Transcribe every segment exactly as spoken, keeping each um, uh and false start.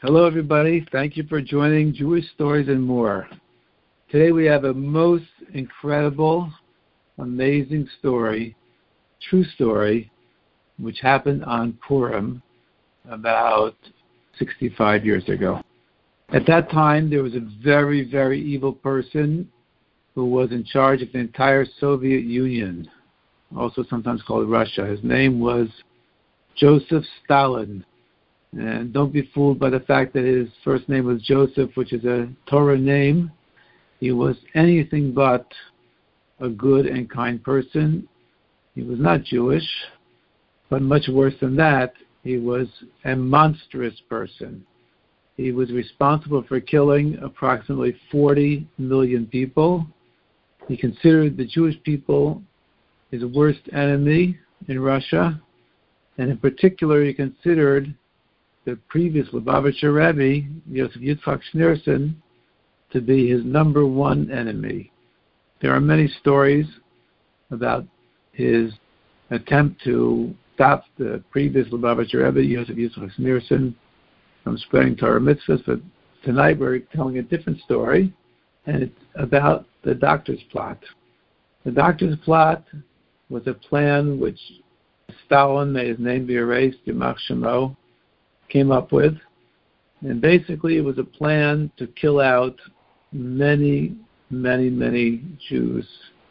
Hello, everybody. Thank you for joining Jewish Stories and More. Today we have a most incredible, amazing story, true story, which happened on Purim about sixty-five years ago. At that time, there was a very, very evil person who was in charge of the entire Soviet Union, also sometimes called Russia. His name was Joseph Stalin. And don't be fooled by the fact that his first name was Joseph, which is a Torah name. He was anything but a good and kind person. He was not Jewish, but much worse than that, he was a monstrous person. He was responsible for killing approximately forty million people. He considered the Jewish people his worst enemy in Russia, and in particular he considered the previous Lubavitcher Rebbe, Yosef Yitzchak Schneerson, to be his number one enemy. There are many stories about his attempt to stop the previous Lubavitcher Rebbe, Yosef Yitzchak Schneerson, from spreading Torah mitzvahs, but tonight we're telling a different story, and it's about the doctor's plot. The doctor's plot was a plan which Stalin, may his name be erased, Yimach Shemo, came up with, and basically it was a plan to kill out many, many, many Jews.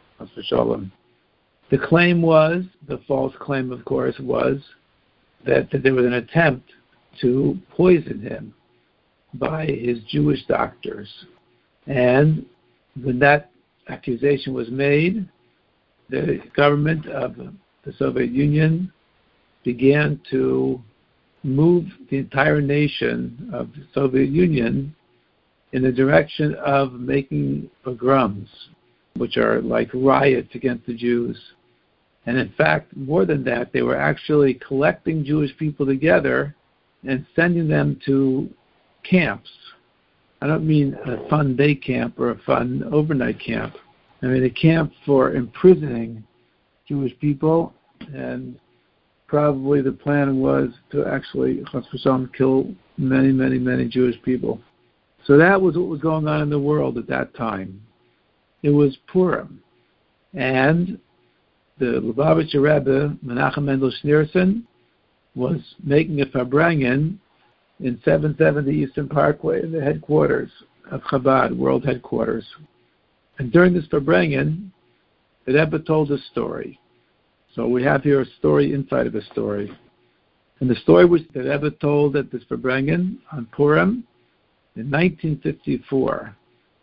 The claim was, the false claim of course was, that, that there was an attempt to poison him by his Jewish doctors. And when that accusation was made, the government of the Soviet Union began to move the entire nation of the Soviet Union in the direction of making pogroms, which are like riots against the Jews. And in fact, more than that, they were actually collecting Jewish people together and sending them to camps. I don't mean a fun day camp or a fun overnight camp. I mean a camp for imprisoning Jewish people, and probably the plan was to actually kill many, many, many Jewish people. So that was what was going on in the world at that time. It was Purim. And the Lubavitcher Rebbe, Menachem Mendel Schneerson, was making a Farbrengen in seven seventy Eastern Parkway in the headquarters of Chabad, world headquarters. And during this Farbrengen, the Rebbe told a story. So we have here a story inside of a story. And the story which the Rebbe told at this Farbrengen on Purim in nineteen fifty-four,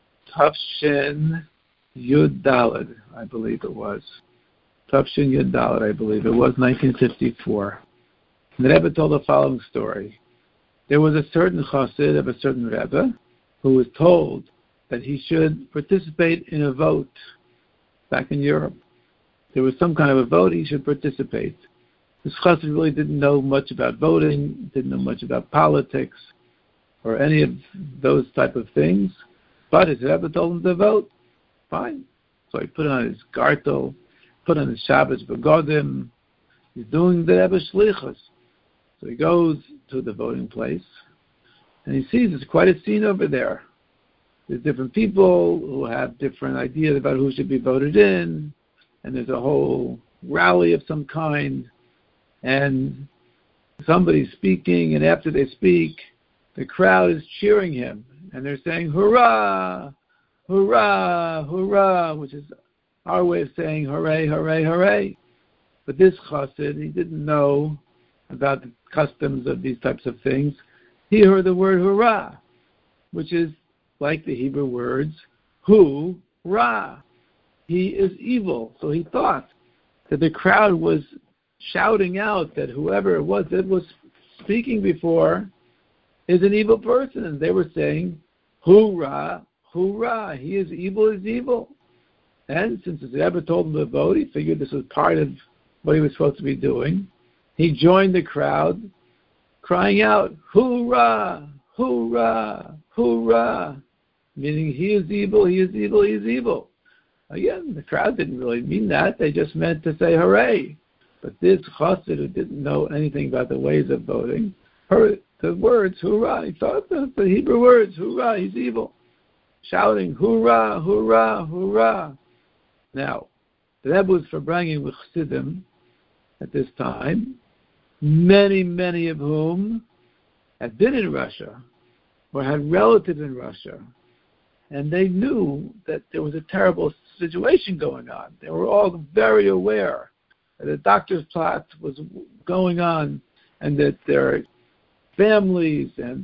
Tafshin Yud Daled, I believe it was. Tafshin Yud Daled, I believe it was, nineteen fifty-four. And the Rebbe told the following story. There was a certain chassid of a certain Rebbe who was told that he should participate in a vote back in Europe. There was some kind of a vote, he should participate. This chassid really didn't know much about voting, didn't know much about politics, or any of those type of things, but his Rebbe told him to vote. Fine. So he put on his gartel, put on his Shabbos begodim, he's doing the Rebbe shlichus. So he goes to the voting place, and he sees there's quite a scene over there. There's different people who have different ideas about who should be voted in, and there's a whole rally of some kind, and somebody's speaking, and after they speak, the crowd is cheering him, and they're saying, hurrah, hurrah, hurrah, which is our way of saying hooray, hooray, hooray. But this chassid, he didn't know about the customs of these types of things. He heard the word hurrah, which is like the Hebrew words, hu-ra. He is evil. So he thought that the crowd was shouting out that whoever it was that was speaking before is an evil person. And they were saying, hoorah, hoorah, he is evil, is evil. And since the Rebbe told him to vote, he figured this was part of what he was supposed to be doing. He joined the crowd, crying out, hoorah, hoorah, hoorah, meaning he is evil, he is evil, he is evil. Again, the crowd didn't really mean that. They just meant to say hooray. But this chassid, who didn't know anything about the ways of voting, heard, the words, hoorah. He thought the, the Hebrew words, hoorah, he's evil. Shouting, hoorah, hoorah, hoorah. Now, the Rebbe was verbringing with Chassidim at this time, many, many of whom had been in Russia or had relatives in Russia, and they knew that there was a terrible situation going on. They were all very aware that the doctor's plot was going on and that their families and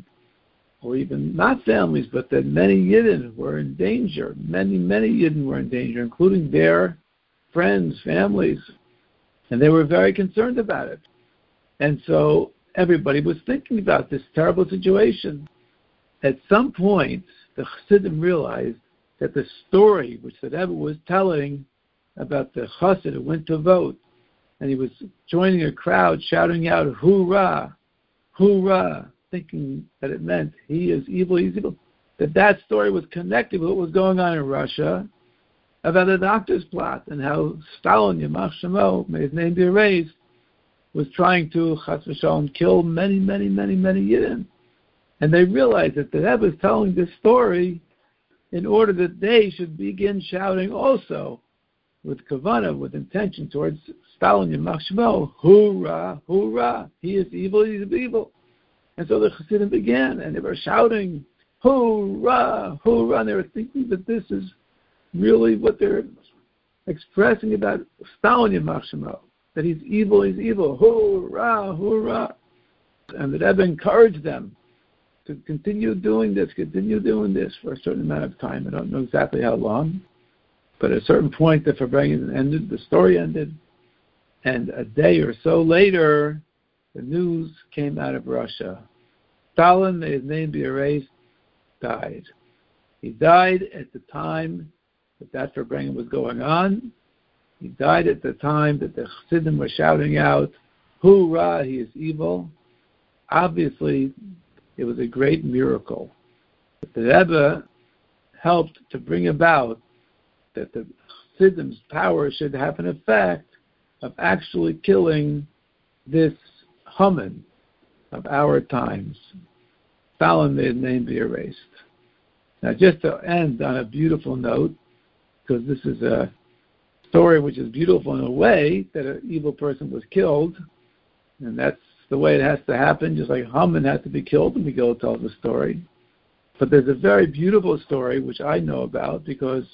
or even not families, but that many Yidden were in danger. Many, many Yidden were in danger, including their friends, families, and they were very concerned about it. And so everybody was thinking about this terrible situation. At some point, the Chassidim realized that the story which the Rebbe was telling about the Chassid who went to vote, and he was joining a crowd shouting out, hoorah, hoorah, thinking that it meant he is evil, he's evil, that that story was connected with what was going on in Russia about the doctor's plot and how Stalin, Yamach Shemo, may his name be erased, was trying to, chas v'shalom, kill many, many, many, many Yidden. And they realized that the Rebbe is telling this story in order that they should begin shouting also with kavanah, with intention towards Stalin, Yamach Shemo, hoorah, hoorah, he is evil, he is evil. And so the Chassidim began, and they were shouting, hoorah, hoorah, and they were thinking that this is really what they're expressing about Stalin, Yamach Shemo, that he's evil, he's evil, hoorah, hoorah. And the Rebbe encouraged them to continue doing this, continue doing this for a certain amount of time. I don't know exactly how long, but at a certain point the Farbrengen ended, the story ended, and a day or so later, the news came out of Russia. Stalin, may his name be erased, died. He died at the time that that Farbrengen was going on. He died at the time that the Chassidim were shouting out, hoorah, he is evil. Obviously, it was a great miracle. But the Rebbe helped to bring about that the Chassidim's power should have an effect of actually killing this Haman of our times. Stalin, may his name be erased. Now, just to end on a beautiful note, because this is a story which is beautiful in a way that an evil person was killed, and that's the way it has to happen, just like Haman had to be killed, and Megillah tells the story. But there's a very beautiful story which I know about because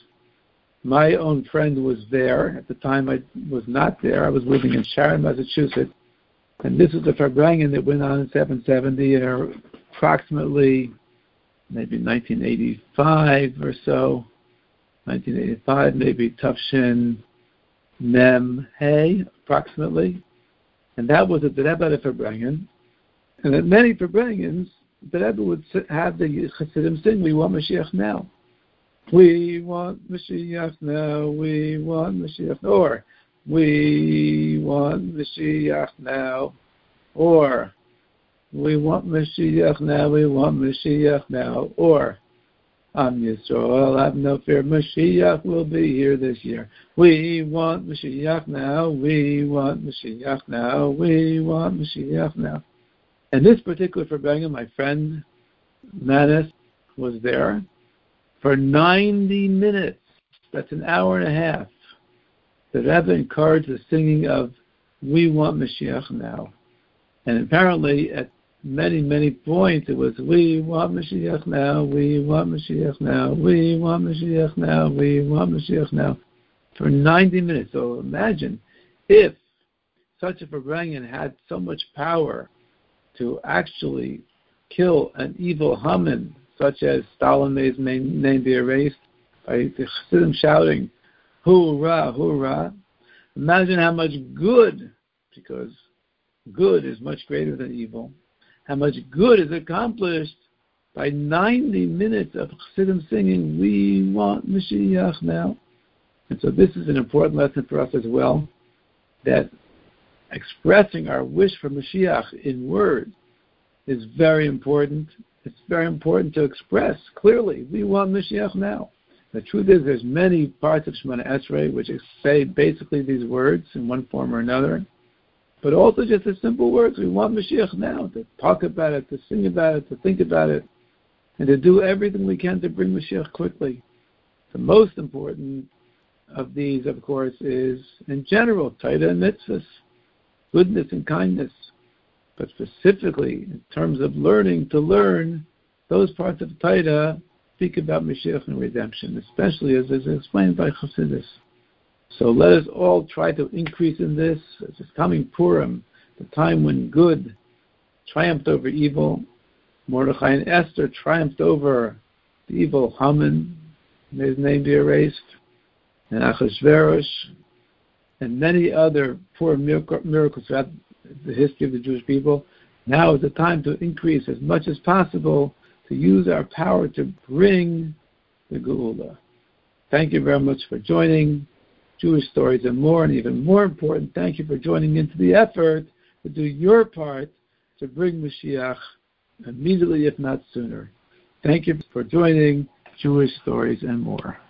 my own friend was there. At the time I was not there. I was living in Sharon, Massachusetts. And this is the Farbrengen that went on in seven seventy, or approximately maybe nineteen eighty-five or so. nineteen eighty-five, maybe Tufshin Mem Hey, approximately. And that was at the Rebbe Farbrengen. And at many Farbrengens, the Rebbe would have the Chassidim sing, we want Mashiach now. We want Mashiach now, we want Mashiach now. Or, we want Mashiach now. Or, we want Mashiach now, we want Mashiach now. Or, Am Yisrael, have no fear, Mashiach will be here this year. We want Mashiach now, we want Mashiach now, we want Mashiach now. And this particular Farbrengen, my friend Manis was there for ninety minutes. That's an hour and a half. The Rebbe encouraged the singing of We Want Mashiach Now. And apparently at many, many points it was We Want Mashiach Now, we want Mashiach now, we want Mashiach now, we want Mashiach now, for ninety minutes. So imagine if such a Farbrengen had so much power to actually kill an evil Haman, such as Stalin, may his name be erased, by the Chassidim shouting, hoorah, hoorah. Imagine how much good, because good is much greater than evil, how much good is accomplished by ninety minutes of Chassidim singing, we want Mashiach now. And so this is an important lesson for us as well, that expressing our wish for Mashiach in words is very important. It's very important to express clearly, we want Mashiach now. The truth is there's many parts of Shemona Esrei which say basically these words in one form or another. but also just the simple words. We want Mashiach now, to talk about it, to sing about it, to think about it, and to do everything we can to bring Mashiach quickly. The most important of these, of course, is, in general, Torah and mitzvahs, goodness and kindness. But specifically, in terms of learning, to learn those parts of Torah speak about Mashiach and redemption, especially as is explained by Chassidus. So let us all try to increase in this. It's coming Purim, the time when good triumphed over evil. Mordechai and Esther triumphed over the evil Haman, may his name be erased, and Achashverosh, and many other Purim miracles throughout the history of the Jewish people. Now is the time to increase as much as possible, to use our power to bring the Geula. Thank you very much for joining Jewish Stories and More, and even more important, thank you for joining into the effort to do your part to bring Mashiach immediately, if not sooner. Thank you for joining Jewish Stories and More.